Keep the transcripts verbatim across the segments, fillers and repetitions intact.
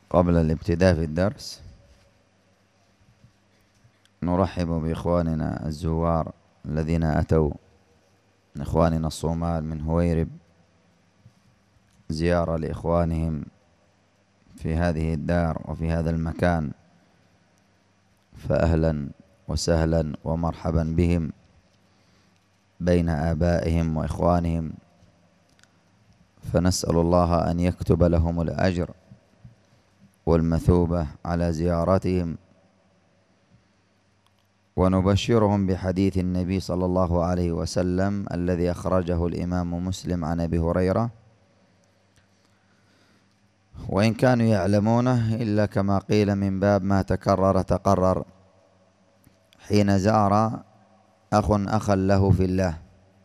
قبل الابتداء في الدرس نرحب بإخواننا الزوار الذين أتوا من إخواننا الصومال من هويرب زيارة لإخوانهم في هذه الدار وفي هذا المكان، فأهلا وسهلا ومرحبا بهم بين آبائهم وإخوانهم، فنسأل الله أن يكتب لهم الأجر والمثوبة على زيارتهم، ونبشرهم بحديث النبي صلى الله عليه وسلم الذي أخرجه الإمام مسلم عن أبي هريرة، وإن كانوا يعلمونه إلا كما قيل من باب ما تكرر تقرر، حين زار أخ أخا له في الله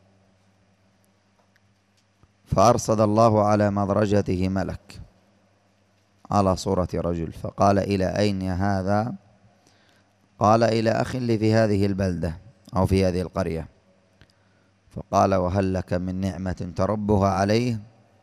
فأرصد الله على مدرجته ملك على صورة رجل، فقال: إلى أين هذا؟ قال: إلى أخ لي في هذه البلدة أو في هذه القرية. فقال: وهل لك من نعمة تربها عليه؟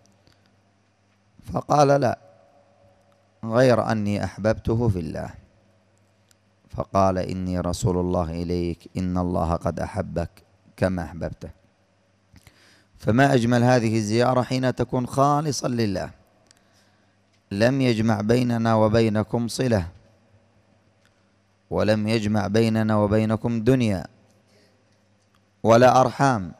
فقال: لا، غير أني أحببته في الله. فقال: إني رسول الله إليك، إن الله قد أحبك كما أحببته. فما أجمل هذه الزيارة حين تكون خالصا لله، لم يجمع بيننا وبينكم صلة، ولم يجمع بيننا وبينكم دنيا ولا أرحام،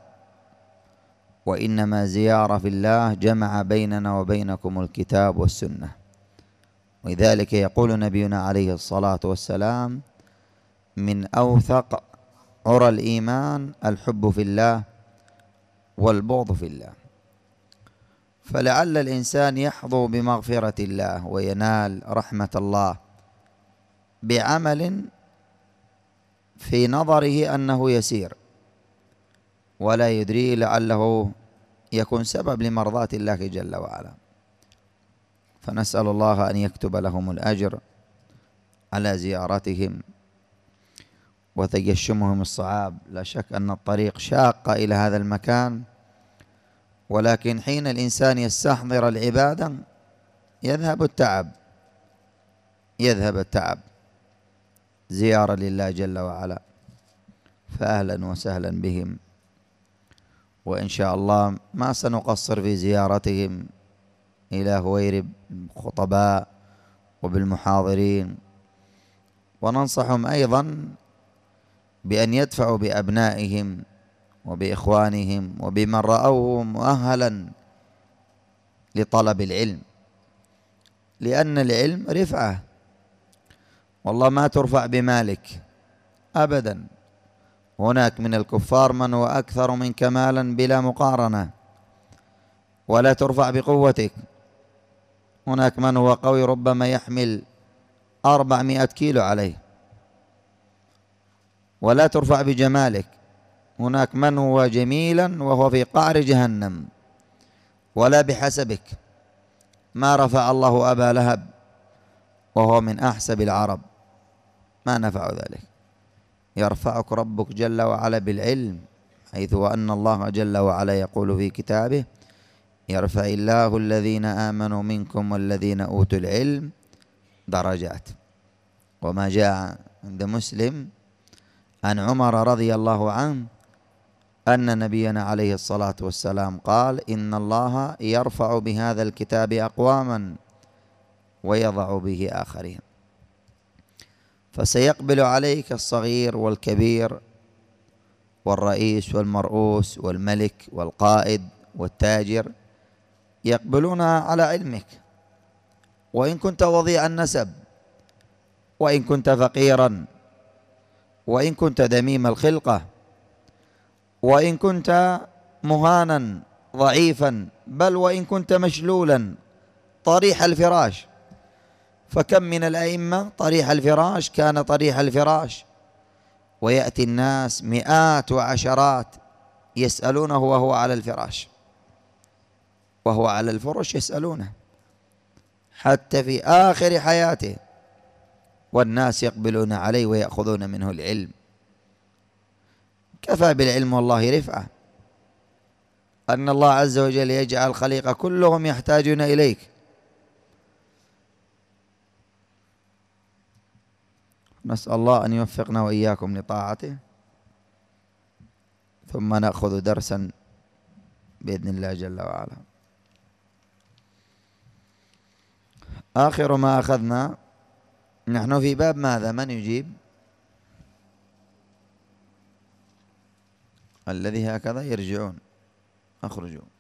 وإنما زيارة في الله جمع بيننا وبينكم الكتاب والسنة. ولذلك يقول نبينا عليه الصلاة والسلام: من أوثق عرى الإيمان الحب في الله والبغض في الله. فلعل الإنسان يحظو بمغفرة الله وينال رحمة الله بعمل في نظره أنه يسير، ولا يدري لعله يكون سبب لمرضاة الله جل وعلا. فنسأل الله أن يكتب لهم الأجر على زيارتهم وتجشمهم الصعاب. لا شك أن الطريق شاق إلى هذا المكان، ولكن حين الإنسان يستحضر العبادة يذهب التعب يذهب التعب زيارة لله جل وعلا. فأهلا وسهلا بهم، وإن شاء الله ما سنقصر في زيارتهم إلى هويرب بالخطباء وبالمحاضرين، وننصحهم أيضا بأن يدفعوا بأبنائهم وبإخوانهم وبمن رأوه مؤهلا لطلب العلم، لأن العلم رفعة، والله ما ترفع بمالك أبدا. هناك من الكفار من هو أكثر منك مالا بلا مقارنة، ولا ترفع بقوتك. هناك من هو قوي ربما يحمل أربعمائة كيلو عليه، ولا ترفع بجمالك. هناك من هو جميلا وهو في قعر جهنم، ولا بحسبك. ما رفع الله أبا لهب وهو من أحسب العرب، ما نفع ذلك. يرفعك ربك جل وعلا بالعلم، حيث وأن الله جل وعلا يقول في كتابه: يرفع الله الذين آمنوا منكم والذين أوتوا العلم درجات. وما جاء عند مسلم عن عمر رضي الله عنه أن نبينا عليه الصلاة والسلام قال: إن الله يرفع بهذا الكتاب أقواما ويضع به آخرين. فسيقبل عليك الصغير والكبير والرئيس والمرؤوس والملك والقائد والتاجر، يقبلون على علمك، وإن كنت وضيع النسب، وإن كنت فقيرا، وإن كنت دميم الخلقة، وإن كنت مهانا ضعيفا، بل وإن كنت مشلولا طريح الفراش. فكم من الأئمة طريح الفراش كان طريح الفراش، ويأتي الناس مئات وعشرات يسألونه وهو على الفراش، وهو على الفرش يسألونه حتى في آخر حياته، والناس يقبلون عليه ويأخذون منه العلم. كفى بالعلم والله رفعة أن الله عز وجل يجعل الخليقة كلهم يحتاجون إليك، نسأل الله أن يوفقنا وإياكم لطاعته، ثم نأخذ درسا بإذن الله جل وعلا. آخر ما أخذنا، نحن في باب ماذا؟ من يجيب؟ الذي هكذا يرجعون، أخرجوا.